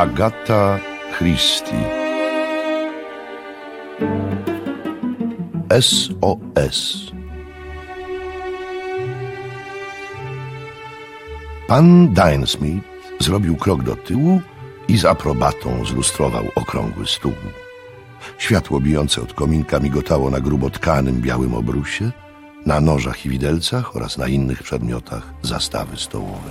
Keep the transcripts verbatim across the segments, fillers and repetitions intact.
Agata Christie. S O S. Pan Dainsmith zrobił krok do tyłu i z aprobatą zlustrował okrągły stół. Światło bijące od kominka migotało na grubo tkanym białym obrusie, na nożach i widelcach oraz na innych przedmiotach zastawy stołowej.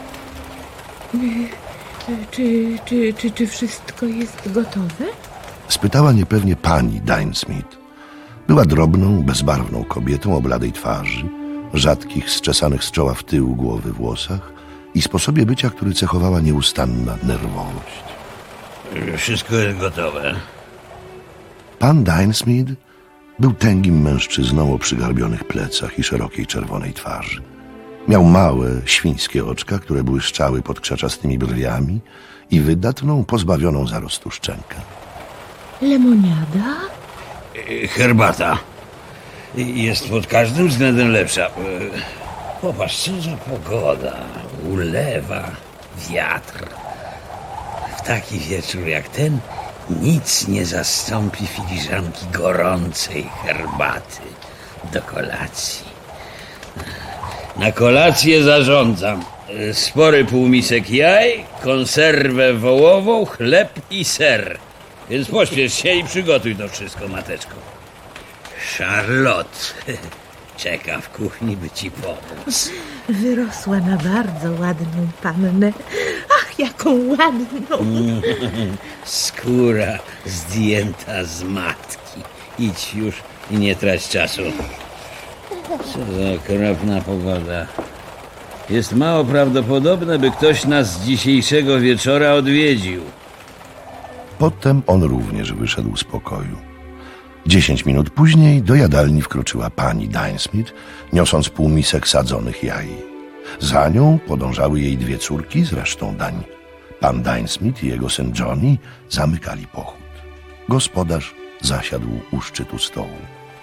Czy, czy, czy, czy wszystko jest gotowe? Spytała niepewnie pani Dainsmith. Była drobną, bezbarwną kobietą o bladej twarzy, rzadkich, zczesanych z czoła w tył głowy włosach i sposobie bycia, który cechowała nieustanna nerwowość. Wszystko jest gotowe. Pan Dainsmith był tęgim mężczyzną o przygarbionych plecach i szerokiej czerwonej twarzy. Miał małe, świńskie oczka, które błyszczały pod krzaczastymi brwiami i wydatną, pozbawioną zarostu szczękę. Lemoniada? Herbata. Jest pod każdym względem lepsza. Popatrz, co za pogoda. Ulewa, wiatr. W taki wieczór jak ten nic nie zastąpi filiżanki gorącej herbaty do kolacji. Na kolację zarządzam spory półmisek jaj, konserwę wołową, chleb i ser. Więc pośpiesz się i przygotuj to wszystko, mateczko. Charlotte czeka w kuchni, by ci pomóc. Wyrosła na bardzo ładną pannę. Ach, jaką ładną! Skóra zdjęta z matki. Idź już i nie trać czasu. Co za okropna pogoda. Jest mało prawdopodobne, by ktoś nas z dzisiejszego wieczora odwiedził. Potem on również wyszedł z pokoju. Dziesięć minut później do jadalni wkroczyła pani Dainsmith, niosąc półmisek sadzonych jaj. Za nią podążały jej dwie córki z resztą dań. Pan Dainsmith i jego syn Johnny zamykali pochód. Gospodarz zasiadł u szczytu stołu.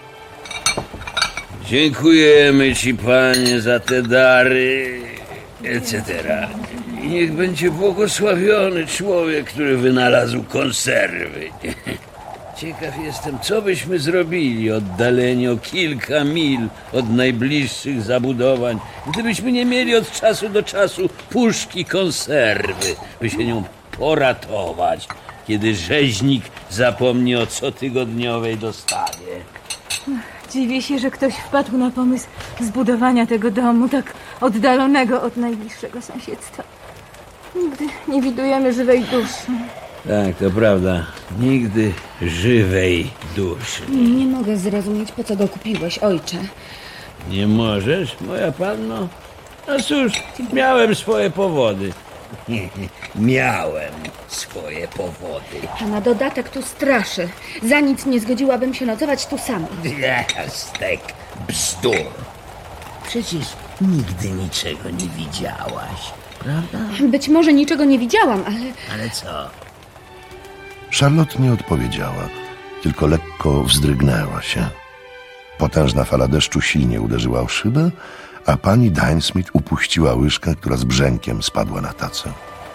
Dziękujemy ci, panie, za te dary, et cetera. I niech będzie błogosławiony człowiek, który wynalazł konserwy. Ciekaw jestem, co byśmy zrobili oddaleni o kilka mil od najbliższych zabudowań, gdybyśmy nie mieli od czasu do czasu puszki konserwy, by się nią poratować, kiedy rzeźnik zapomni o cotygodniowej dostawie. Dziwię się, że ktoś wpadł na pomysł zbudowania tego domu tak oddalonego od najbliższego sąsiedztwa. Nigdy nie widujemy żywej duszy. Tak, to prawda. Nigdy żywej duszy. Nie, nie mogę zrozumieć, po co go kupiłeś, ojcze. Nie możesz, moja panno? No cóż, miałem swoje powody. Miałem swoje powody. A na dodatek tu straszy. Za nic nie zgodziłabym się nocować tu sama. Jastek, bzdur. Przecież nigdy niczego nie widziałaś, prawda? Być może niczego nie widziałam, ale... Ale co? Charlotte nie odpowiedziała, tylko lekko wzdrygnęła się. Potężna fala deszczu silnie uderzyła o szybę, a pani Dainsmith upuściła łyżkę, która z brzękiem spadła na tacę.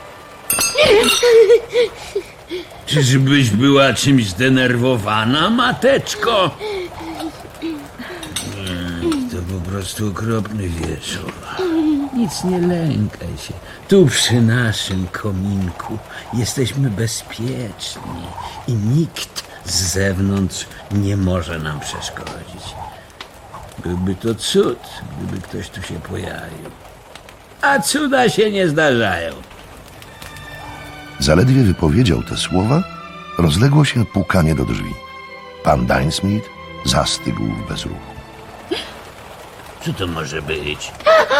Czyżbyś była czymś zdenerwowana, mateczko? To po prostu okropny wieczór. Nic nie lękaj się. Tu przy naszym kominku jesteśmy bezpieczni i nikt z zewnątrz nie może nam przeszkodzić. Byłby to cud, gdyby ktoś tu się pojawił. A cuda się nie zdarzają. Zaledwie wypowiedział te słowa, rozległo się pukanie do drzwi. Pan Dainsmith zastygł w bezruchu. Co to może być?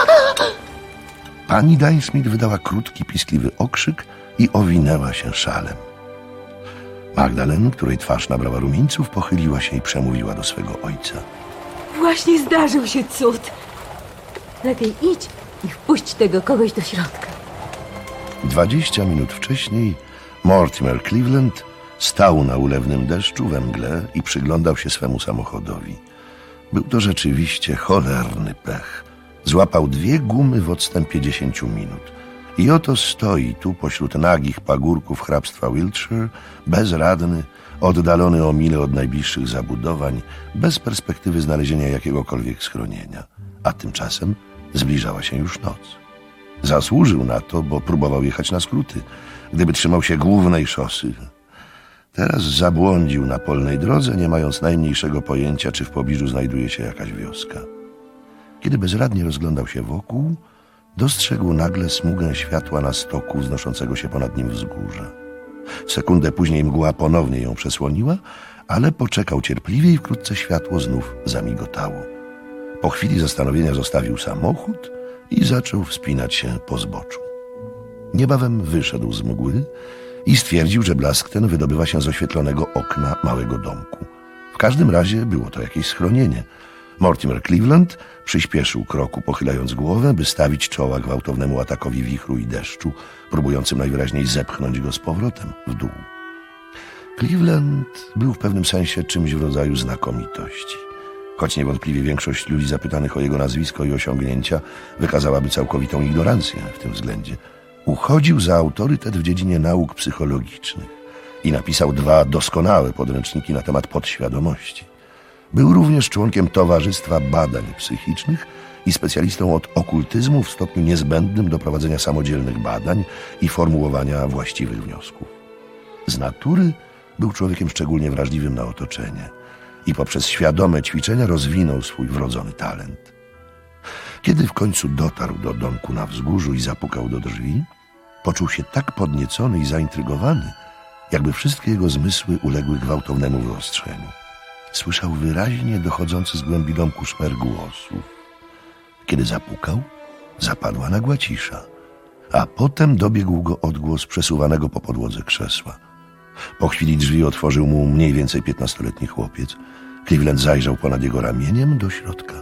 Pani Dainsmith wydała krótki, piskliwy okrzyk i owinęła się szalem. Magdalena, której twarz nabrała rumieńców, pochyliła się i przemówiła do swego ojca. Właśnie zdarzył się cud. Lepiej idź i wpuść tego kogoś do środka. Dwadzieścia minut wcześniej Mortimer Cleveland stał na ulewnym deszczu we mgle i przyglądał się swemu samochodowi. Był to rzeczywiście cholerny pech. Złapał dwie gumy w odstępie dziesięciu minut. I oto stoi tu pośród nagich pagórków hrabstwa Wiltshire, bezradny, oddalony o mile od najbliższych zabudowań, bez perspektywy znalezienia jakiegokolwiek schronienia. A tymczasem zbliżała się już noc. Zasłużył na to, bo próbował jechać na skróty, gdyby trzymał się głównej szosy. Teraz zabłądził na polnej drodze, nie mając najmniejszego pojęcia, czy w pobliżu znajduje się jakaś wioska. Kiedy bezradnie rozglądał się wokół, dostrzegł nagle smugę światła na stoku wznoszącego się ponad nim wzgórza. Sekundę później mgła ponownie ją przesłoniła, ale poczekał cierpliwie i wkrótce światło znów zamigotało. Po chwili zastanowienia zostawił samochód i zaczął wspinać się po zboczu. Niebawem wyszedł z mgły i stwierdził, że blask ten wydobywa się z oświetlonego okna małego domku. W każdym razie było to jakieś schronienie. Mortimer Cleveland przyspieszył kroku, pochylając głowę, by stawić czoła gwałtownemu atakowi wichru i deszczu, próbującym najwyraźniej zepchnąć go z powrotem w dół. Cleveland był w pewnym sensie czymś w rodzaju znakomitości. Choć niewątpliwie większość ludzi zapytanych o jego nazwisko i osiągnięcia wykazałaby całkowitą ignorancję w tym względzie, uchodził za autorytet w dziedzinie nauk psychologicznych i napisał dwa doskonałe podręczniki na temat podświadomości. Był również członkiem Towarzystwa Badań Psychicznych i specjalistą od okultyzmu w stopniu niezbędnym do prowadzenia samodzielnych badań i formułowania właściwych wniosków. Z natury był człowiekiem szczególnie wrażliwym na otoczenie i poprzez świadome ćwiczenia rozwinął swój wrodzony talent. Kiedy w końcu dotarł do domku na wzgórzu i zapukał do drzwi, poczuł się tak podniecony i zaintrygowany, jakby wszystkie jego zmysły uległy gwałtownemu wyostrzeniu. Słyszał wyraźnie dochodzący z głębi domku szmer głosów. Kiedy zapukał, zapadła nagła cisza, a potem dobiegł go odgłos przesuwanego po podłodze krzesła. Po chwili drzwi otworzył mu mniej więcej piętnastoletni chłopiec. Cleveland zajrzał ponad jego ramieniem do środka.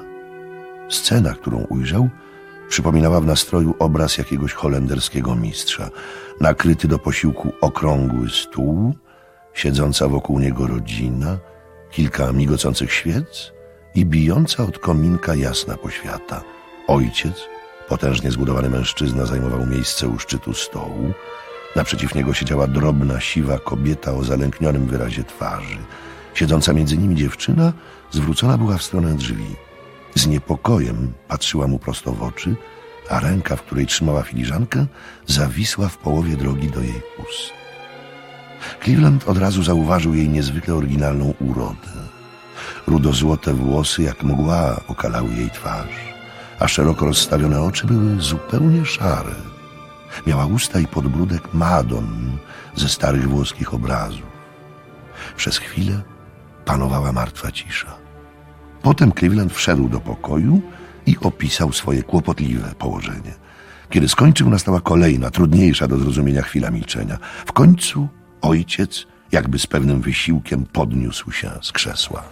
Scena, którą ujrzał, przypominała w nastroju obraz jakiegoś holenderskiego mistrza. Nakryty do posiłku okrągły stół, siedząca wokół niego rodzina, kilka migocących świec i bijąca od kominka jasna poświata. Ojciec, potężnie zbudowany mężczyzna, zajmował miejsce u szczytu stołu. Naprzeciw niego siedziała drobna, siwa kobieta o zalęknionym wyrazie twarzy. Siedząca między nimi dziewczyna zwrócona była w stronę drzwi. Z niepokojem patrzyła mu prosto w oczy, a ręka, w której trzymała filiżankę, zawisła w połowie drogi do jej ust. Cleveland od razu zauważył jej niezwykle oryginalną urodę. Rudozłote włosy jak mgła okalały jej twarz, a szeroko rozstawione oczy były zupełnie szare. Miała usta i podbródek Madon ze starych włoskich obrazów. Przez chwilę panowała martwa cisza. Potem Cleveland wszedł do pokoju i opisał swoje kłopotliwe położenie. Kiedy skończył, nastała kolejna, trudniejsza do zrozumienia chwila milczenia. W końcu ojciec, jakby z pewnym wysiłkiem, podniósł się z krzesła.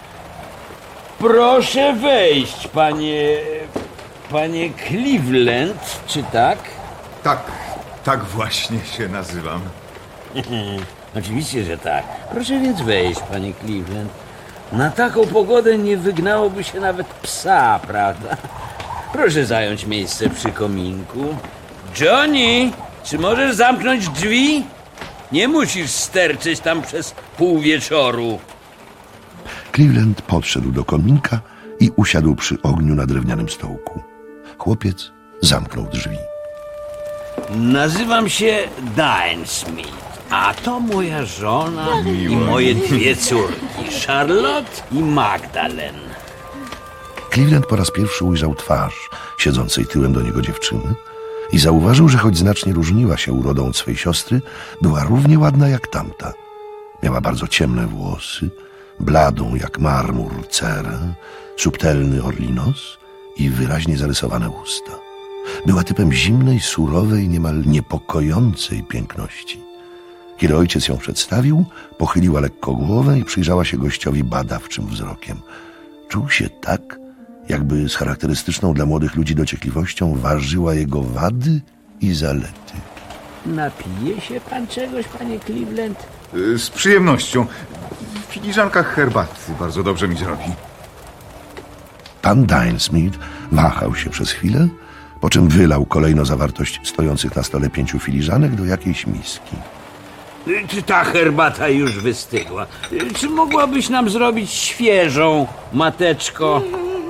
Proszę wejść, panie... panie Cleveland, czy tak? Tak, tak właśnie się nazywam. Oczywiście, że tak. Proszę więc wejść, panie Cleveland. Na taką pogodę nie wygnałoby się nawet psa, prawda? Proszę zająć miejsce przy kominku. Johnny, czy możesz zamknąć drzwi? Nie musisz sterczeć tam przez pół wieczoru. Cleveland podszedł do kominka i usiadł przy ogniu na drewnianym stołku. Chłopiec zamknął drzwi. Nazywam się Diane Smith, a to moja żona i moje dwie córki, Charlotte i Magdalene. Cleveland po raz pierwszy ujrzał twarz siedzącej tyłem do niego dziewczyny i zauważył, że choć znacznie różniła się urodą od swej siostry, była równie ładna jak tamta. Miała bardzo ciemne włosy, bladą jak marmur cerę, subtelny orli nos i wyraźnie zarysowane usta. Była typem zimnej, surowej, niemal niepokojącej piękności. Kiedy ojciec ją przedstawił, pochyliła lekko głowę i przyjrzała się gościowi badawczym wzrokiem. Czuł się tak, jakby z charakterystyczną dla młodych ludzi dociekliwością ważyła jego wady i zalety. Napije się pan czegoś, panie Cleveland? Z przyjemnością. W filiżankach herbaty bardzo dobrze mi zrobi. Pan Diane Smith wahał się przez chwilę, po czym wylał kolejno zawartość stojących na stole pięciu filiżanek do jakiejś miski. Czy ta herbata już wystygła? Czy mogłabyś nam zrobić świeżą, mateczko?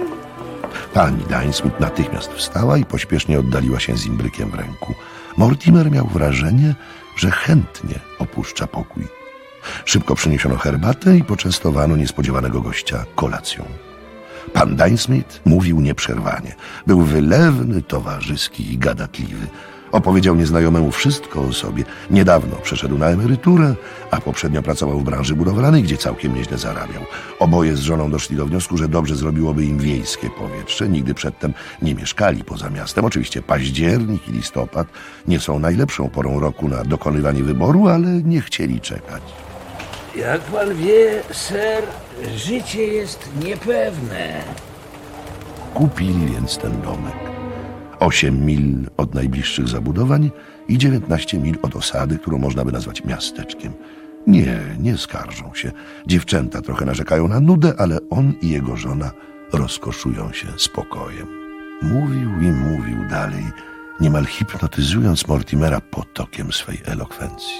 Pani Dainsmith natychmiast wstała i pośpiesznie oddaliła się z imbrykiem w ręku. Mortimer miał wrażenie, że chętnie opuszcza pokój. Szybko przyniesiono herbatę i poczęstowano niespodziewanego gościa kolacją. Pan Dainsmith mówił nieprzerwanie. Był wylewny, towarzyski i gadatliwy. Opowiedział nieznajomemu wszystko o sobie. Niedawno przeszedł na emeryturę, a poprzednio pracował w branży budowlanej, gdzie całkiem nieźle zarabiał. Oboje z żoną doszli do wniosku, że dobrze zrobiłoby im wiejskie powietrze. Nigdy przedtem nie mieszkali poza miastem. Oczywiście październik i listopad nie są najlepszą porą roku na dokonywanie wyboru, ale nie chcieli czekać. Jak pan wie, ser, życie jest niepewne. Kupili więc ten domek. Osiem mil od najbliższych zabudowań i dziewiętnaście mil od osady, którą można by nazwać miasteczkiem. Nie, nie skarżą się. Dziewczęta trochę narzekają na nudę, ale on i jego żona rozkoszują się spokojem. Mówił i mówił dalej, niemal hipnotyzując Mortimera potokiem swej elokwencji.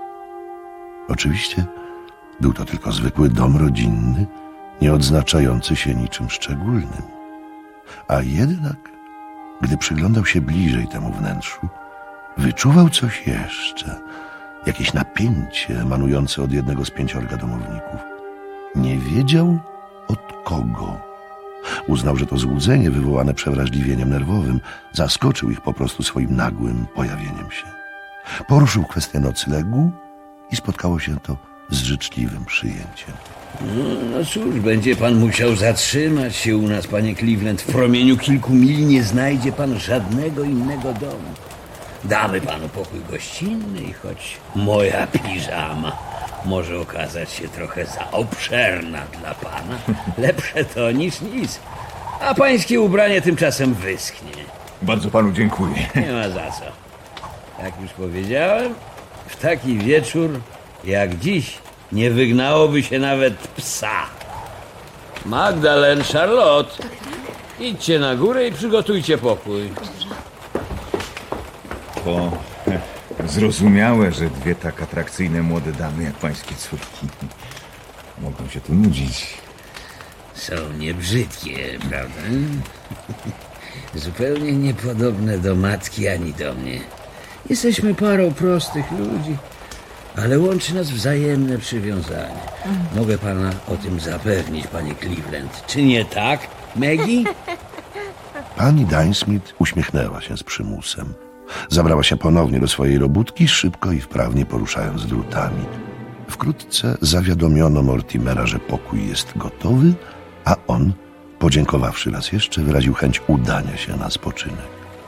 Oczywiście był to tylko zwykły dom rodzinny, nie odznaczający się niczym szczególnym. A jednak, gdy przyglądał się bliżej temu wnętrzu, wyczuwał coś jeszcze, jakieś napięcie emanujące od jednego z pięciorga domowników. Nie wiedział od kogo. Uznał, że to złudzenie wywołane przewrażliwieniem nerwowym zaskoczył ich po prostu swoim nagłym pojawieniem się. Poruszył kwestię noclegu i spotkało się to z życzliwym przyjęciem. No, no cóż, będzie pan musiał zatrzymać się u nas, panie Cleveland. W promieniu kilku mil nie znajdzie pan żadnego innego domu. Damy panu pokój gościnny i choć moja piżama może okazać się trochę za obszerna dla pana, lepsze to niż nic. A pańskie ubranie tymczasem wyschnie. Bardzo panu dziękuję. Nie ma za co. Jak już powiedziałem, w taki wieczór jak dziś nie wygnałoby się nawet psa. Magdalen, Charlotte, idźcie na górę i przygotujcie pokój. To zrozumiałe, że dwie tak atrakcyjne młode damy jak pańskie córki mogą się tu nudzić. Są niebrzydkie, prawda? Zupełnie niepodobne do matki ani do mnie. Jesteśmy parą prostych ludzi, ale łączy nas wzajemne przywiązanie. Mogę pana o tym zapewnić, panie Cleveland. Czy nie tak, Maggie? Pani Dainsmith uśmiechnęła się z przymusem. Zabrała się ponownie do swojej robótki, szybko i wprawnie poruszając drutami. Wkrótce zawiadomiono Mortimera, że pokój jest gotowy, a on, podziękowawszy raz jeszcze, wyraził chęć udania się na spoczynek.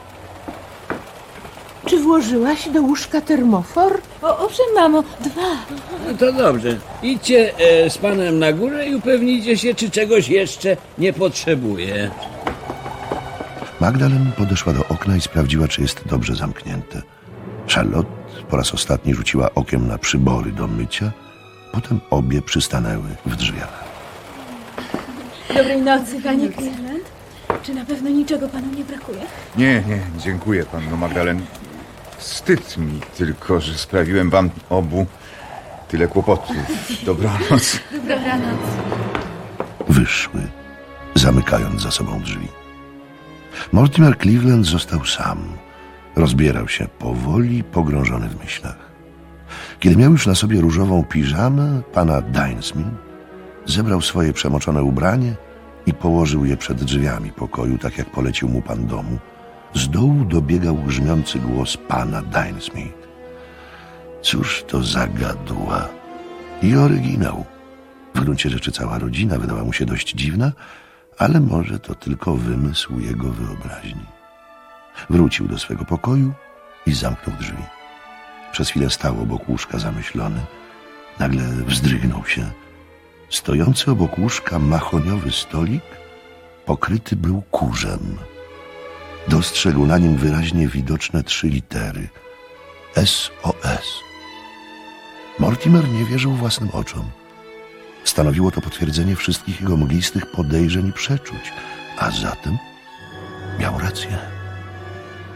Czy włożyłaś do łóżka termofor? O, owszem, mamo, dwa. No to dobrze. Idźcie e, z panem na górę i upewnijcie się, czy czegoś jeszcze nie potrzebuje. Magdalen podeszła do okna i sprawdziła, czy jest dobrze zamknięte. Charlotte po raz ostatni rzuciła okiem na przybory do mycia, potem obie przystanęły w drzwiach. Dobrej nocy, panie Cleveland. Czy na pewno niczego panu nie brakuje? Nie, nie, dziękuję panno Magdalen. Wstyd mi tylko, że sprawiłem wam obu tyle kłopotów. Dobranoc. Dobranoc. Wyszły, zamykając za sobą drzwi. Mortimer Cleveland został sam. Rozbierał się powoli, pogrążony w myślach. Kiedy miał już na sobie różową piżamę pana Dainsmith, zebrał swoje przemoczone ubranie i położył je przed drzwiami pokoju, tak jak polecił mu pan domu. Z dołu dobiegał grzmiący głos pana Dainsmith. Cóż to za gaduła i oryginał. W gruncie rzeczy cała rodzina wydała mu się dość dziwna, ale może to tylko wymysł jego wyobraźni. Wrócił do swego pokoju i zamknął drzwi. Przez chwilę stał obok łóżka zamyślony. Nagle wzdrygnął się. Stojący obok łóżka mahoniowy stolik pokryty był kurzem. Dostrzegł na nim wyraźnie widoczne trzy litery. S O S. Mortimer nie wierzył własnym oczom. Stanowiło to potwierdzenie wszystkich jego mglistych podejrzeń i przeczuć, a zatem miał rację.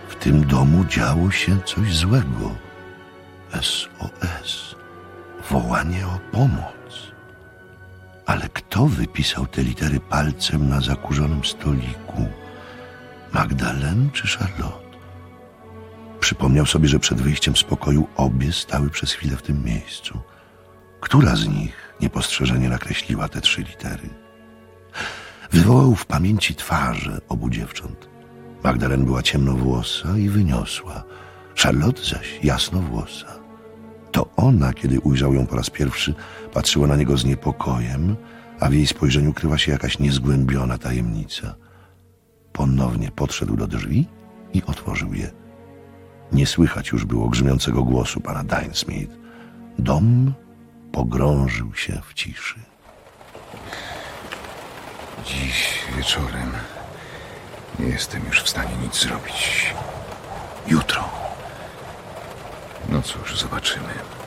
W tym domu działo się coś złego. S O S. Wołanie o pomoc. Ale kto wypisał te litery palcem na zakurzonym stoliku? Magdalene czy Charlotte? Przypomniał sobie, że przed wyjściem z pokoju obie stały przez chwilę w tym miejscu. Która z nich niepostrzeżenie nakreśliła te trzy litery? Wywołał w pamięci twarze obu dziewcząt. Magdalene była ciemnowłosa i wyniosła, Charlotte zaś jasnowłosa. To ona, kiedy ujrzał ją po raz pierwszy, patrzyła na niego z niepokojem, a w jej spojrzeniu kryła się jakaś niezgłębiona tajemnica. Ponownie podszedł do drzwi i otworzył je. Nie słychać już było grzmiącego głosu pana Dine-Smith. Dom pogrążył się w ciszy. Dziś wieczorem nie jestem już w stanie nic zrobić. Jutro. No cóż, zobaczymy.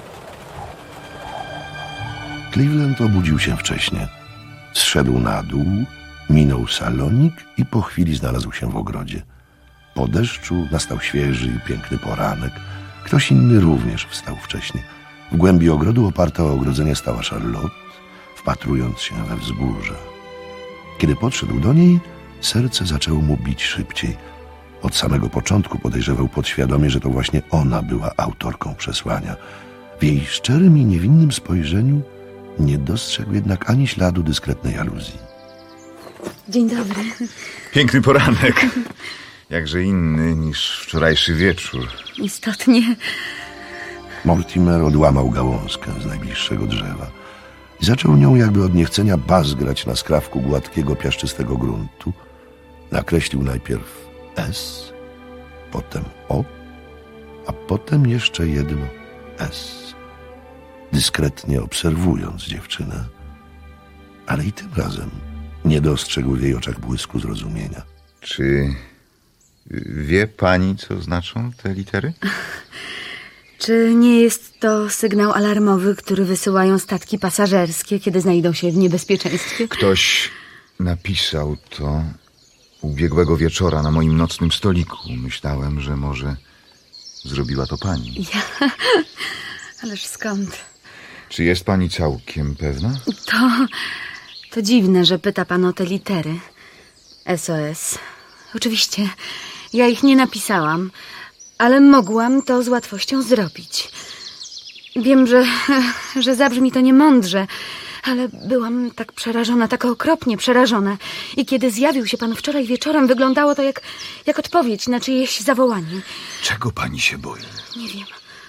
Cleveland obudził się wcześnie. Zszedł na dół, minął salonik i po chwili znalazł się w ogrodzie. Po deszczu nastał świeży i piękny poranek. Ktoś inny również wstał wcześnie. W głębi ogrodu oparta o ogrodzenie stała Charlotte, wpatrując się we wzgórza. Kiedy podszedł do niej, serce zaczęło mu bić szybciej. Od samego początku podejrzewał podświadomie, że to właśnie ona była autorką przesłania. W jej szczerym i niewinnym spojrzeniu nie dostrzegł jednak ani śladu dyskretnej aluzji. Dzień dobry. Piękny poranek. Jakże inny niż wczorajszy wieczór. Istotnie. Mortimer odłamał gałązkę z najbliższego drzewa i zaczął nią jakby od niechcenia bazgrać na skrawku gładkiego, piaszczystego gruntu. Nakreślił najpierw S, potem O, a potem jeszcze jedno S, dyskretnie obserwując dziewczynę. Ale i tym razem nie dostrzegł w jej oczach błysku zrozumienia. Czy wie pani, co znaczą te litery? Czy nie jest to sygnał alarmowy, który wysyłają statki pasażerskie, kiedy znajdą się w niebezpieczeństwie? Ktoś napisał to ubiegłego wieczora na moim nocnym stoliku. Myślałem, że może zrobiła to pani. Ja? Ależ skąd? Czy jest pani całkiem pewna? To... to dziwne, że pyta pan o te litery. S O S. Oczywiście, ja ich nie napisałam, ale mogłam to z łatwością zrobić. Wiem, że, że zabrzmi to niemądrze, ale byłam tak przerażona, tak okropnie przerażona. I kiedy zjawił się pan wczoraj wieczorem, wyglądało to jak, jak odpowiedź na czyjeś zawołanie. Czego pani się boi? Nie wiem.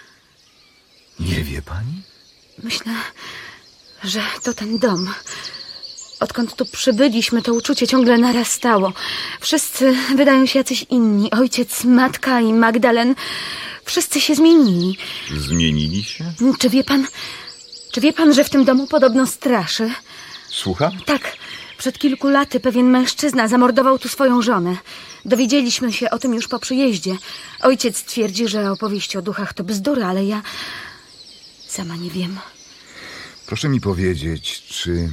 Nie wie pani? Myślę, że to ten dom. Odkąd tu przybyliśmy, to uczucie ciągle narastało. Wszyscy wydają się jacyś inni. Ojciec, matka i Magdalene. Wszyscy się zmienili. Zmienili się? Czy wie pan... Czy wie pan, że w tym domu podobno straszy? Słucham? Tak. Przed kilku laty pewien mężczyzna zamordował tu swoją żonę. Dowiedzieliśmy się o tym już po przyjeździe. Ojciec twierdzi, że opowieści o duchach to bzdura, ale ja... sama nie wiem. Proszę mi powiedzieć, czy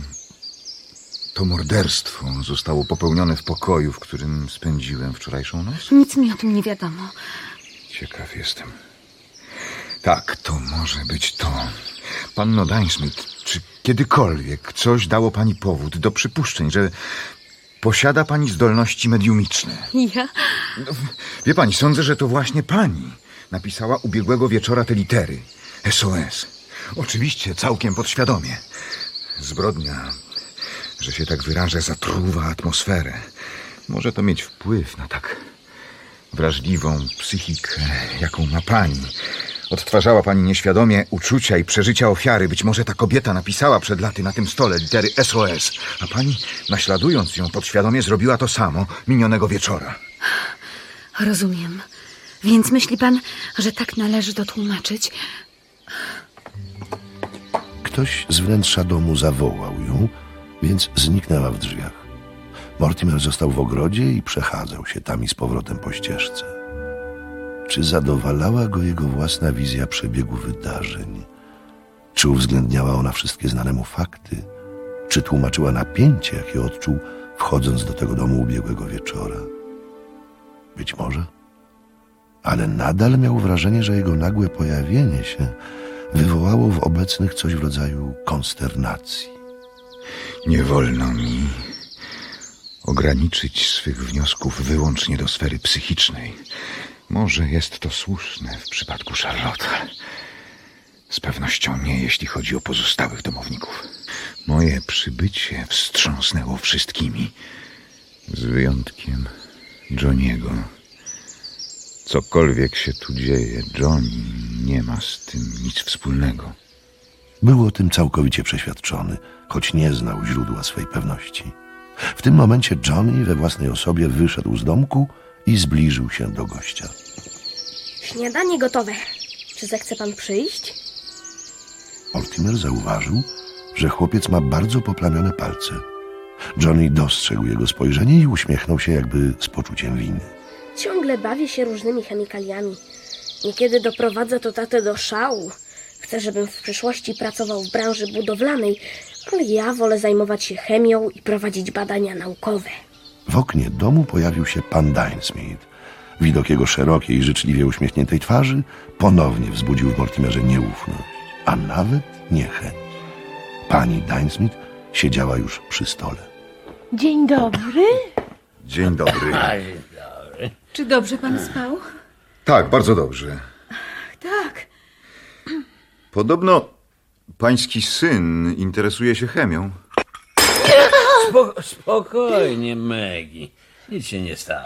to morderstwo zostało popełnione w pokoju, w którym spędziłem wczorajszą noc? Nic mi o tym nie wiadomo. Ciekaw jestem. Tak, to może być to. Panno Dine-Smith, czy kiedykolwiek coś dało pani powód do przypuszczeń, że posiada pani zdolności mediumiczne? Ja? No, wie pani, sądzę, że to właśnie pani napisała ubiegłego wieczora te litery. S O S. Oczywiście, całkiem podświadomie. Zbrodnia, że się tak wyrażę, zatruwa atmosferę. Może to mieć wpływ na tak wrażliwą psychikę, jaką ma pani. Odtwarzała pani nieświadomie uczucia i przeżycia ofiary. Być może ta kobieta napisała przed laty na tym stole litery S O S, a pani, naśladując ją podświadomie, zrobiła to samo minionego wieczora. Rozumiem. Więc myśli pan, że tak należy to tłumaczyć? Ktoś z wnętrza domu zawołał ją, więc zniknęła w drzwiach. Mortimer został w ogrodzie i przechadzał się tam i z powrotem po ścieżce. Czy zadowalała go jego własna wizja przebiegu wydarzeń? Czy uwzględniała ona wszystkie znane mu fakty? Czy tłumaczyła napięcie, jakie odczuł, wchodząc do tego domu ubiegłego wieczora? Być może. ale nadal miał wrażenie, że jego nagłe pojawienie się wywołało w obecnych coś w rodzaju konsternacji. Nie wolno mi ograniczyć swych wniosków wyłącznie do sfery psychicznej. Może jest to słuszne w przypadku Charlotte. Z pewnością nie, jeśli chodzi o pozostałych domowników. Moje przybycie wstrząsnęło wszystkimi, z wyjątkiem Johniego. Cokolwiek się tu dzieje, Johnny nie ma z tym nic wspólnego. Był o tym całkowicie przeświadczony, choć nie znał źródła swej pewności. W tym momencie Johnny we własnej osobie wyszedł z domku i zbliżył się do gościa. Śniadanie gotowe. Czy zechce pan przyjść? Mortimer zauważył, że chłopiec ma bardzo poplamione palce. Johnny dostrzegł jego spojrzenie i uśmiechnął się jakby z poczuciem winy. Ciągle bawię się różnymi chemikaliami. Niekiedy doprowadza to tatę do szału. Chce, żebym w przyszłości pracował w branży budowlanej, ale ja wolę zajmować się chemią i prowadzić badania naukowe. W oknie domu pojawił się pan Dainsmith. Widok jego szerokiej i życzliwie uśmiechniętej twarzy ponownie wzbudził w Mortimerze nieufność, a nawet niechęć. Pani Dainsmith siedziała już przy stole. Dzień dobry. Dzień dobry. Czy dobrze pan spał? Tak, bardzo dobrze. Tak. Podobno pański syn interesuje się chemią. Spoko- spokojnie, Maggie. Nic się nie stało.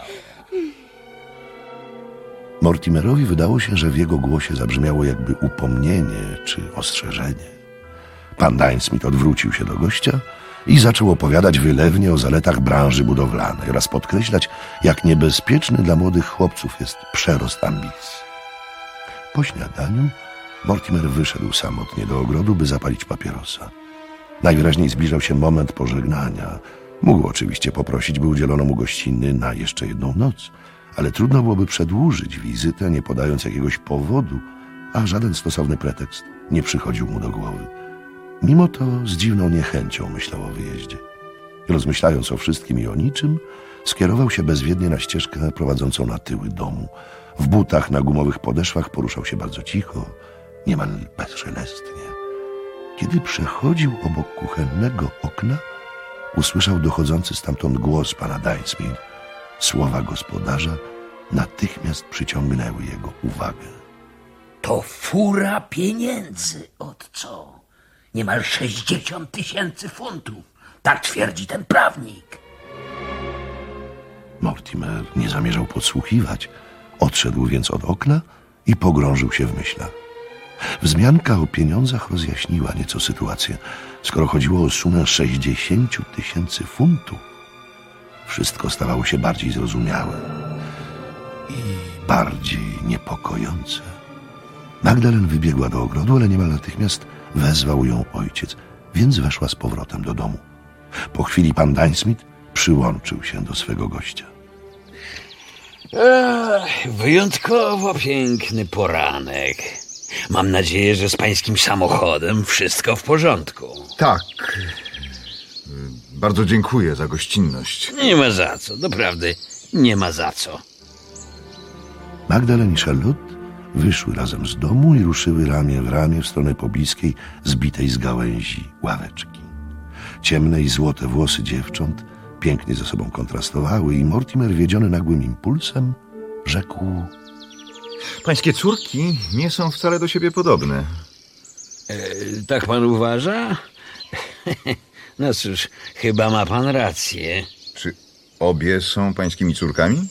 Mortimerowi wydało się, że w jego głosie zabrzmiało jakby upomnienie czy ostrzeżenie. Pan Dainsmith odwrócił się do gościa i zaczął opowiadać wylewnie o zaletach branży budowlanej oraz podkreślać, jak niebezpieczny dla młodych chłopców jest przerost ambicji. Po śniadaniu Mortimer wyszedł samotnie do ogrodu, by zapalić papierosa. Najwyraźniej zbliżał się moment pożegnania. Mógł oczywiście poprosić, by udzielono mu gościny na jeszcze jedną noc, ale trudno byłoby przedłużyć wizytę, nie podając jakiegoś powodu, a żaden stosowny pretekst nie przychodził mu do głowy. Mimo to z dziwną niechęcią myślał o wyjeździe. Rozmyślając o wszystkim i o niczym, skierował się bezwiednie na ścieżkę prowadzącą na tyły domu. W butach na gumowych podeszwach poruszał się bardzo cicho, niemal bezszelestnie. Kiedy przechodził obok kuchennego okna, usłyszał dochodzący stamtąd głos pana Dainsmith. Słowa gospodarza natychmiast przyciągnęły jego uwagę. To fura pieniędzy, otco. Niemal sześćdziesiąt tysięcy funtów. Tak twierdzi ten prawnik. Mortimer nie zamierzał podsłuchiwać. Odszedł więc od okna i pogrążył się w myślach. Wzmianka o pieniądzach rozjaśniła nieco sytuację. Skoro chodziło o sumę sześćdziesięciu tysięcy funtów, wszystko stawało się bardziej zrozumiałe i bardziej niepokojące. Magdalen wybiegła do ogrodu, ale niemal natychmiast wezwał ją ojciec, więc weszła z powrotem do domu. Po chwili pan Dainsmith przyłączył się do swego gościa. Ech, wyjątkowo piękny poranek. Mam nadzieję, że z pańskim samochodem wszystko w porządku. Tak. Bardzo dziękuję za gościnność. Nie ma za co, doprawdy nie ma za co. Magdalen i Charlotte wyszły razem z domu i ruszyły ramię w ramię w stronę pobliskiej, zbitej z gałęzi ławeczki. Ciemne i złote włosy dziewcząt pięknie ze sobą kontrastowały i Mortimer, wiedziony nagłym impulsem, rzekł: Pańskie córki nie są wcale do siebie podobne. E, tak pan uważa? No cóż, chyba ma pan rację. Czy obie są pańskimi córkami?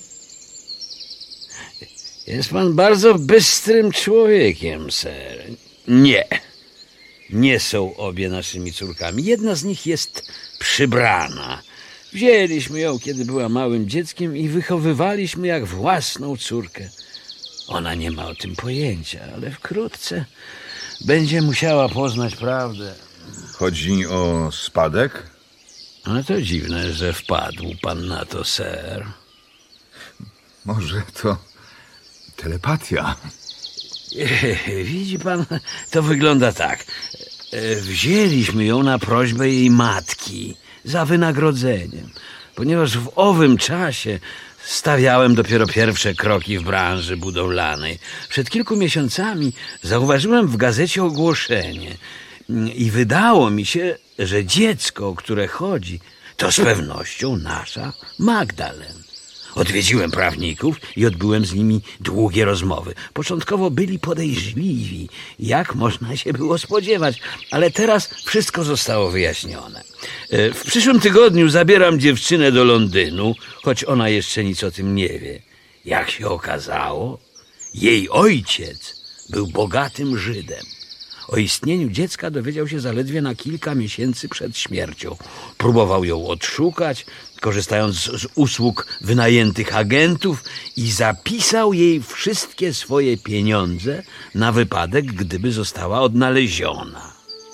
Jest pan bardzo bystrym człowiekiem, ser. Nie. Nie są obie naszymi córkami. Jedna z nich jest przybrana. Wzięliśmy ją, kiedy była małym dzieckiem i wychowywaliśmy jak własną córkę. Ona nie ma o tym pojęcia, ale wkrótce będzie musiała poznać prawdę. Chodzi o spadek? Ale to dziwne, że wpadł pan na to, ser. Może to telepatia. Widzi pan, to wygląda tak. Wzięliśmy ją na prośbę jej matki za wynagrodzeniem, ponieważ w owym czasie Stawiałem dopiero pierwsze kroki w branży budowlanej. Przed kilku miesiącami zauważyłem w gazecie ogłoszenie i wydało mi się, że dziecko, o które chodzi, to z pewnością nasza Magdalen. Odwiedziłem prawników i odbyłem z nimi długie rozmowy. Początkowo byli podejrzliwi, jak można się było spodziewać, ale teraz wszystko zostało wyjaśnione. W przyszłym tygodniu zabieram dziewczynę do Londynu, choć ona jeszcze nic o tym nie wie. Jak się okazało, jej ojciec był bogatym Żydem. O istnieniu dziecka dowiedział się zaledwie na kilka miesięcy przed śmiercią. Próbował ją odszukać, korzystając z usług wynajętych agentów, i zapisał jej wszystkie swoje pieniądze na wypadek, gdyby została odnaleziona.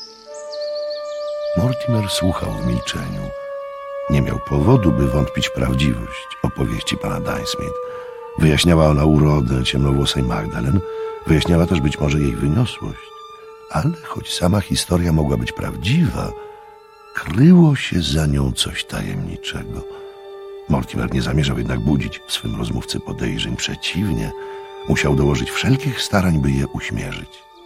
Mortimer słuchał w milczeniu. Nie miał powodu, by wątpić w prawdziwość opowieści pana Dine-Smith. Wyjaśniała ona urodę ciemnowłosej Magdalen, wyjaśniała też być może jej wyniosłość. Ale choć sama historia mogła być prawdziwa, kryło się za nią coś tajemniczego. Mortimer nie zamierzał jednak budzić w swym rozmówcy podejrzeń. Przeciwnie, musiał dołożyć wszelkich starań, by je uśmierzyć.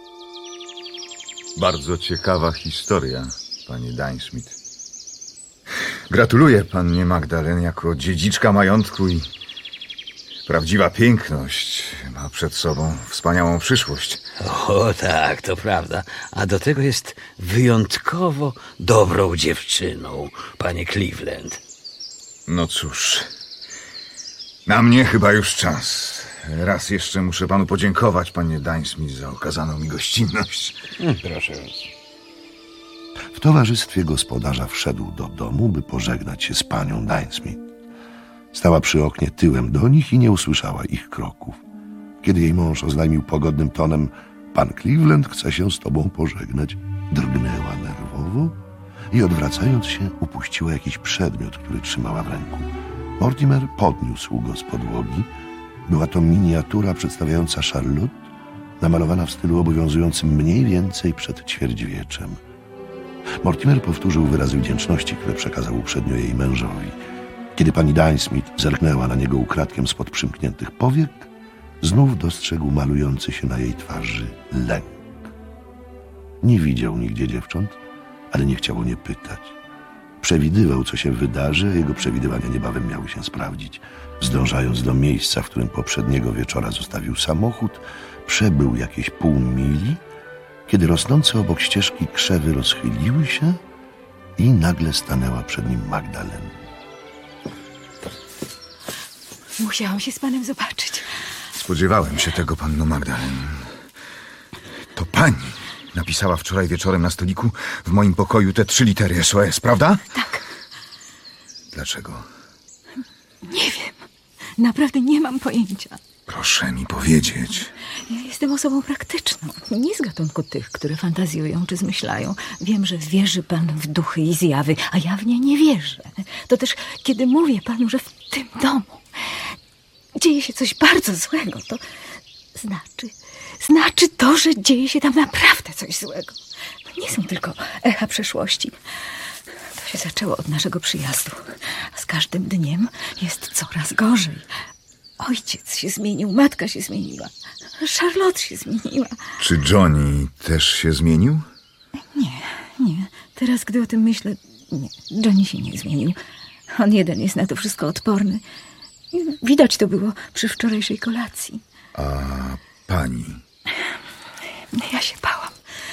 Bardzo ciekawa historia, panie Dine-Smith. Gratuluję pannie Magdalen jako dziedziczka majątku i prawdziwa piękność. Ma przed sobą wspaniałą przyszłość. O tak, to prawda. A do tego jest wyjątkowo dobrą dziewczyną, panie Cleveland. No cóż, na mnie chyba już czas. Raz jeszcze muszę panu podziękować, panie Dine-Smith, za okazaną mi gościnność. Hmm, proszę bardzo. W towarzystwie gospodarza wszedł do domu, by pożegnać się z panią Dine-Smith. Stała przy oknie tyłem do nich i nie usłyszała ich kroków. Kiedy jej mąż oznajmił pogodnym tonem: pan Cleveland chce się z tobą pożegnać, drgnęła nerwowo i odwracając się upuściła jakiś przedmiot, który trzymała w ręku. Mortimer podniósł go z podłogi. Była to miniatura przedstawiająca Charlotte, namalowana w stylu obowiązującym mniej więcej przed ćwierćwieczem. Mortimer powtórzył wyrazy wdzięczności, które przekazał uprzednio jej mężowi. Kiedy pani Dine-Smith zerknęła na niego ukradkiem spod przymkniętych powiek, znów dostrzegł malujący się na jej twarzy lęk. Nie widział nigdzie dziewcząt, ale nie chciał o nie pytać. Przewidywał, co się wydarzy, a jego przewidywania niebawem miały się sprawdzić. Zdążając do miejsca, w którym poprzedniego wieczora zostawił samochód, przebył jakieś pół mili, kiedy rosnące obok ścieżki krzewy rozchyliły się i nagle stanęła przed nim Magdalen. Musiałam się z panem zobaczyć. Spodziewałem się tego, panno Magdalen. To pani napisała wczoraj wieczorem na stoliku w moim pokoju te trzy litery S O S, prawda? Tak. Dlaczego? Nie wiem. Naprawdę nie mam pojęcia. Proszę mi powiedzieć. Ja jestem osobą praktyczną. Nie z gatunku tych, które fantazjują czy zmyślają. Wiem, że wierzy pan w duchy i zjawy, a ja w nie nie wierzę. To też, kiedy mówię panu, że w tym domu dzieje się coś bardzo złego, to znaczy, znaczy to, że dzieje się tam naprawdę coś złego. Nie są tylko echa przeszłości. To się zaczęło od naszego przyjazdu. A z każdym dniem jest coraz gorzej. Ojciec się zmienił, matka się zmieniła, Charlotte się zmieniła. Czy Johnny też się zmienił? Nie, nie. Teraz, gdy o tym myślę, nie. Johnny się nie zmienił. On jeden jest na to wszystko odporny. Widać to było przy wczorajszej kolacji. A pani? Ja się bałam.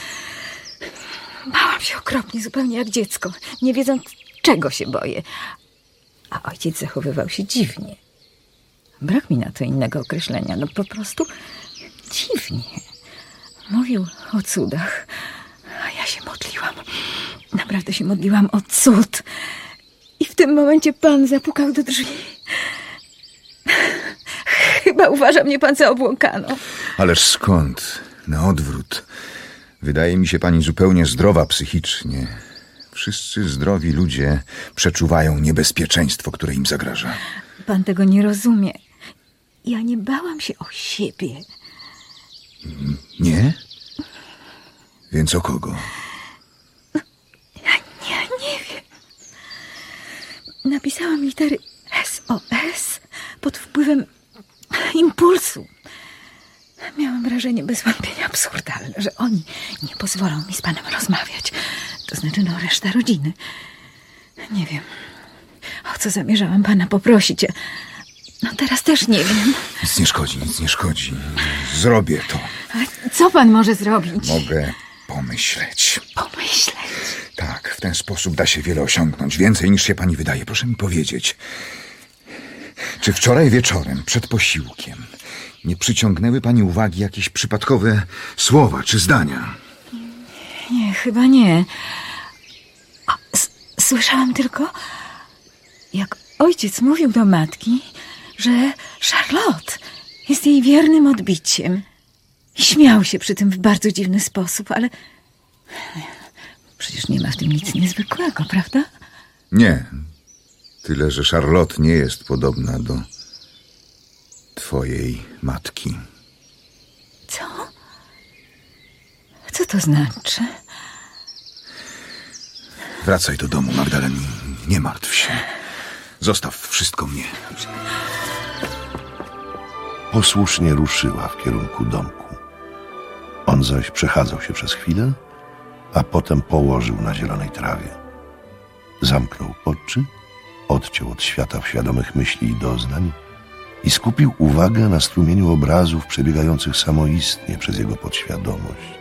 Bałam się okropnie, zupełnie jak dziecko, nie wiedząc, czego się boję. A ojciec zachowywał się dziwnie. Brak mi na to innego określenia. No po prostu dziwnie. Mówił o cudach, a ja się modliłam. Naprawdę się modliłam o cud. I w tym momencie pan zapukał do drzwi. Chyba uważa mnie pan za obłąkaną. Ależ skąd? Na odwrót. Wydaje mi się pani zupełnie zdrowa psychicznie. Wszyscy zdrowi ludzie przeczuwają niebezpieczeństwo, które im zagraża. Pan tego nie rozumie. Ja nie bałam się o siebie. Nie? Więc o kogo? Ja nie, nie wiem. Napisałam litery S O S pod wpływem impulsu. Miałam wrażenie bez wątpienia absurdalne, że oni nie pozwolą mi z panem rozmawiać. To znaczy, no, reszta rodziny. Nie wiem, o co zamierzałam pana poprosić. No teraz też nie wiem. Nic nie szkodzi, nic nie szkodzi. Zrobię to. Ale co pan może zrobić? Mogę pomyśleć. Pomyśleć? Tak, w ten sposób da się wiele osiągnąć. Więcej niż się pani wydaje. Proszę mi powiedzieć, czy wczoraj wieczorem, przed posiłkiem, nie przyciągnęły pani uwagi jakieś przypadkowe słowa czy zdania? Nie, chyba nie. A, s- słyszałam tylko, jak ojciec mówił do matki, że Charlotte jest jej wiernym odbiciem. I śmiał się przy tym w bardzo dziwny sposób, ale przecież nie ma w tym nic niezwykłego, prawda? Nie. Tyle, że Charlotte nie jest podobna do twojej matki. Co? Co to znaczy? Wracaj do domu, Magdalena. Nie martw się. Zostaw wszystko mnie. Posłusznie ruszyła w kierunku domku. On zaś przechadzał się przez chwilę, a potem położył na zielonej trawie. Zamknął oczy, odciął od świata świadomych myśli i doznań i skupił uwagę na strumieniu obrazów przebiegających samoistnie przez jego podświadomość.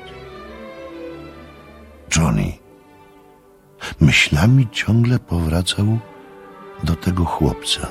Johnny myślami ciągle powracał do tego chłopca.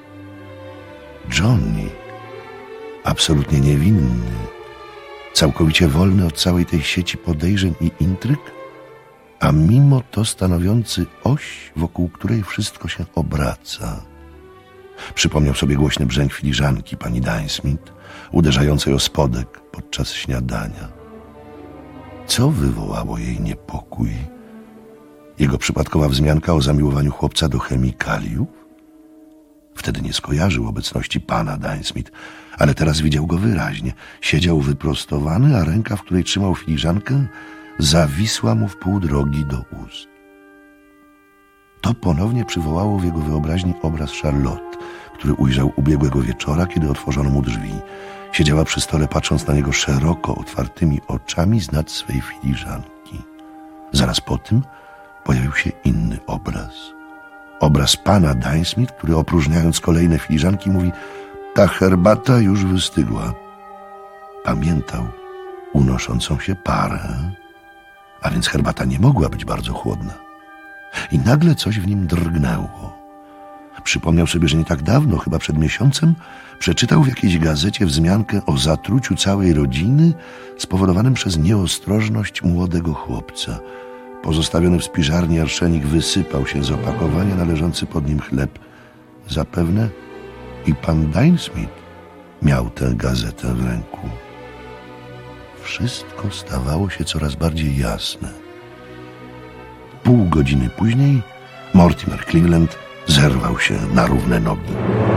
Johnny, absolutnie niewinny, całkowicie wolny od całej tej sieci podejrzeń i intryg, a mimo to stanowiący oś, wokół której wszystko się obraca. Przypomniał sobie głośny brzęk filiżanki pani Dainsmith, uderzającej o spodek podczas śniadania. Co wywołało jej niepokój? Jego przypadkowa wzmianka o zamiłowaniu chłopca do chemikaliów? Wtedy nie skojarzył obecności pana Dainsmith, ale teraz widział go wyraźnie. Siedział wyprostowany, a ręka, w której trzymał filiżankę, zawisła mu w pół drogi do ust. To ponownie przywołało w jego wyobraźni obraz Charlotte, który ujrzał ubiegłego wieczora, kiedy otworzono mu drzwi. Siedziała przy stole, patrząc na niego szeroko otwartymi oczami z nad swej filiżanki. Zaraz po tym pojawił się inny obraz. Obraz pana Dainsmith, który opróżniając kolejne filiżanki mówi: ta herbata już wystygła. Pamiętał unoszącą się parę, a więc herbata nie mogła być bardzo chłodna. I nagle coś w nim drgnęło. Przypomniał sobie, że nie tak dawno, chyba przed miesiącem, przeczytał w jakiejś gazecie wzmiankę o zatruciu całej rodziny spowodowanym przez nieostrożność młodego chłopca. Pozostawiony w spiżarni arszenik wysypał się z opakowania, należący pod nim chleb. Zapewne i pan Dainsmith miał tę gazetę w ręku. Wszystko stawało się coraz bardziej jasne. Pół godziny później Mortimer Cleveland zerwał się na równe nogi.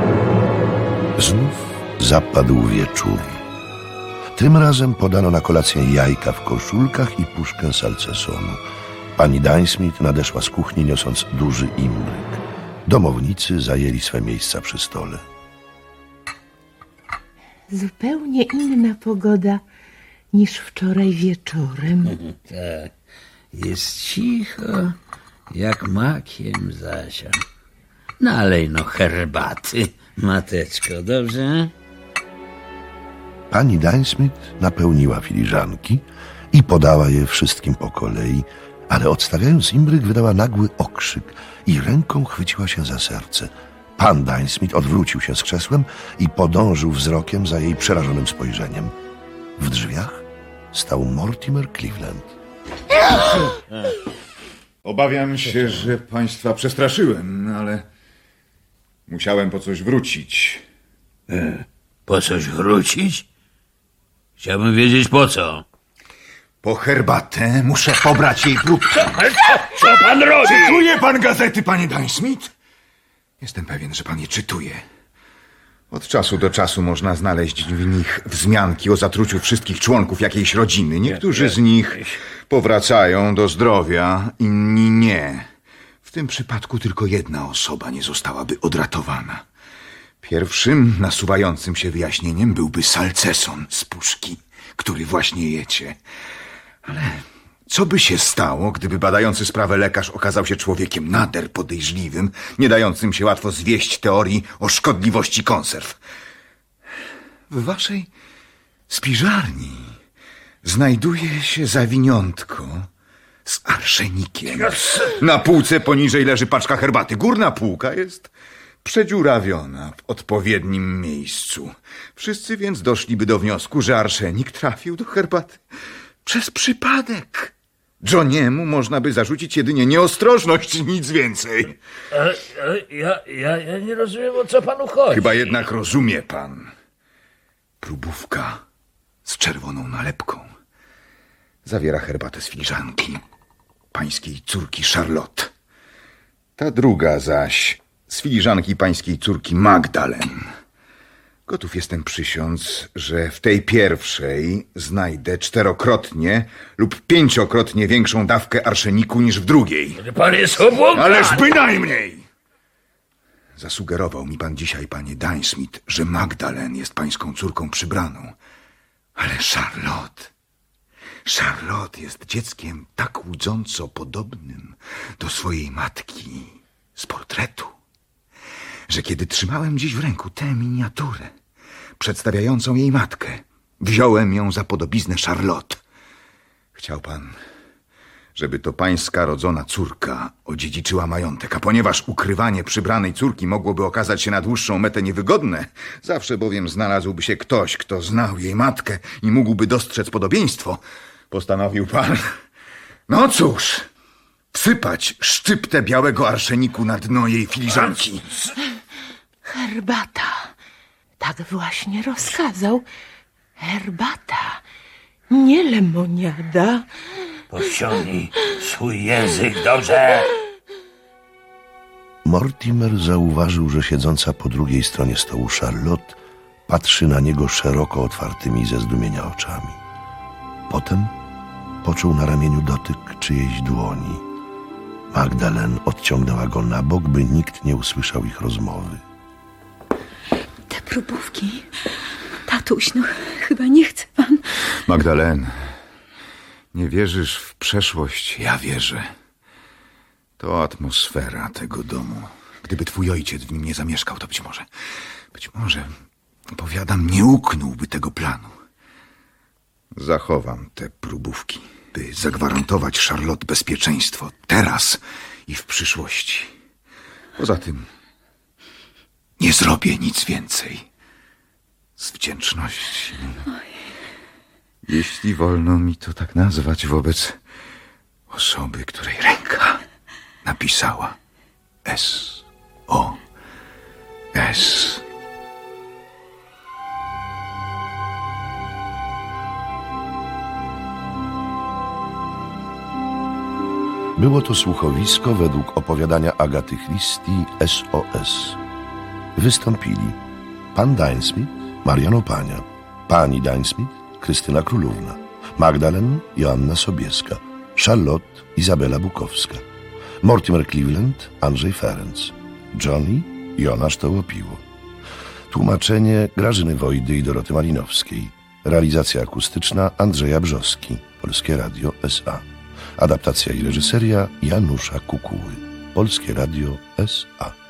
Znów zapadł wieczór. Tym razem podano na kolację jajka w koszulkach i puszkę salcesonu. Pani Dainsmith nadeszła z kuchni, niosąc duży imbryk. Domownicy zajęli swe miejsca przy stole. Zupełnie inna pogoda niż wczoraj wieczorem. Tak, jest cicho, jak makiem Zasia. Nalej no herbaty, mateczko, dobrze? Pani Dainsmith napełniła filiżanki i podała je wszystkim po kolei, ale odstawiając imbryk wydała nagły okrzyk i ręką chwyciła się za serce. Pan Dainsmith odwrócił się z krzesłem i podążył wzrokiem za jej przerażonym spojrzeniem. W drzwiach stał Mortimer Cleveland. Obawiam się, że państwa przestraszyłem, ale musiałem po coś wrócić. E, po coś wrócić? Chciałbym wiedzieć po co. Po herbatę muszę pobrać jej próbkę. Ale co, co pan robi? Czytuje pan gazety, panie Dainsmith? Jestem pewien, że pan je czytuje. Od czasu do czasu można znaleźć w nich wzmianki o zatruciu wszystkich członków jakiejś rodziny. Niektórzy z nich powracają do zdrowia, inni nie. W tym przypadku tylko jedna osoba nie zostałaby odratowana. Pierwszym nasuwającym się wyjaśnieniem byłby salceson z puszki, który właśnie jecie. Ale co by się stało, gdyby badający sprawę lekarz okazał się człowiekiem nader podejrzliwym, nie dającym się łatwo zwieść teorii o szkodliwości konserw? W waszej spiżarni znajduje się zawiniątko z arszenikiem. Na półce poniżej leży paczka herbaty. Górna półka jest przedziurawiona w odpowiednim miejscu. Wszyscy więc doszliby do wniosku, że arszenik trafił do herbaty przez przypadek. Johniemu można by zarzucić jedynie nieostrożność i nic więcej. A, a, ja, ja, ja nie rozumiem, o co panu chodzi. Chyba jednak rozumie pan. Próbówka z czerwoną nalepką zawiera herbatę z filiżanki pańskiej córki Charlotte. Ta druga zaś z filiżanki pańskiej córki Magdalen. Gotów jestem przysiąc, że w tej pierwszej znajdę czterokrotnie lub pięciokrotnie większą dawkę arszeniku niż w drugiej. Pan jest obłąkany. Ależ bynajmniej! Zasugerował mi pan dzisiaj, panie Dainsmith, że Magdalen jest pańską córką przybraną. Ale Charlotte... Charlotte jest dzieckiem tak łudząco podobnym do swojej matki z portretu, że kiedy trzymałem dziś w ręku tę miniaturę przedstawiającą jej matkę, wziąłem ją za podobiznę Charlotte. Chciał pan, żeby to pańska rodzona córka odziedziczyła majątek, a ponieważ ukrywanie przybranej córki mogłoby okazać się na dłuższą metę niewygodne, zawsze bowiem znalazłby się ktoś, kto znał jej matkę i mógłby dostrzec podobieństwo, postanowił pan, no cóż, wsypać szczyptę białego arszeniku na dno jej filiżanki. Herbata. Tak właśnie rozkazał. Herbata. Nie lemoniada. Powściągnij swój język, dobrze? Mortimer zauważył, że siedząca po drugiej stronie stołu Charlotte patrzy na niego szeroko otwartymi ze zdumienia oczami. Potem poczuł na ramieniu dotyk czyjejś dłoni. Magdalen odciągnęła go na bok, by nikt nie usłyszał ich rozmowy. Te próbówki... Tatuś, no chyba nie chce pan... Magdalen, nie wierzysz w przeszłość, ja wierzę. To atmosfera tego domu. Gdyby twój ojciec w nim nie zamieszkał, to być może, być może, powiadam, nie uknąłby tego planu. Zachowam te próbówki, by zagwarantować Charlotte bezpieczeństwo teraz i w przyszłości. Poza tym nie zrobię nic więcej. Z wdzięczności. Jeśli wolno mi to tak nazwać, wobec osoby, której ręka napisała S O S. Było to słuchowisko według opowiadania Agaty Christie S O S. Wystąpili pan Dainsmith, Marian Opania, pani Dainsmith, Krystyna Królówna, Magdalen, Joanna Sobieska, Charlotte, Izabela Bukowska, Mortimer Cleveland, Andrzej Ferenc, Johnny, Jonasz Tołopiło. Tłumaczenie Grażyny Wojdy i Doroty Malinowskiej. Realizacja akustyczna Andrzeja Brzoski, Polskie Radio S A. Adaptacja i reżyseria Janusza Kukuły, Polskie Radio S A.